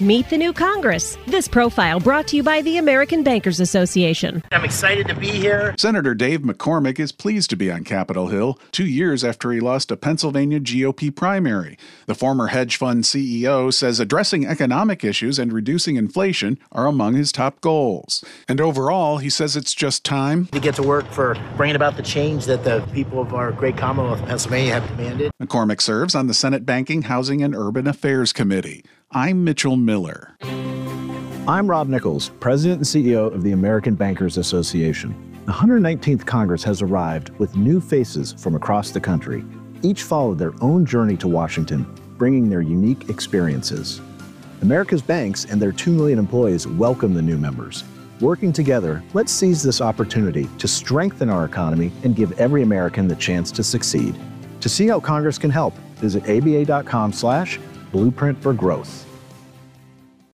Meet the new Congress. This profile brought to you by the American Bankers Association. I'm excited to be here. Senator Dave McCormick is pleased to be on Capitol Hill 2 years after he lost a Pennsylvania GOP primary. The former hedge fund CEO says addressing economic issues and reducing inflation are among his top goals. And overall, he says it's just time to get to work for bringing about the change that the people of our great Commonwealth of Pennsylvania have demanded. McCormick serves on the Senate Banking, Housing, and Urban Affairs Committee. I'm Mitchell Miller. I'm Rob Nichols, President and CEO of the American Bankers Association. The 119th Congress has arrived with new faces from across the country. Each followed their own journey to Washington, bringing their unique experiences. America's banks and their 2 million employees welcome the new members. Working together, let's seize this opportunity to strengthen our economy and give every American the chance to succeed. To see how Congress can help, visit aba.com/blueprint for growth.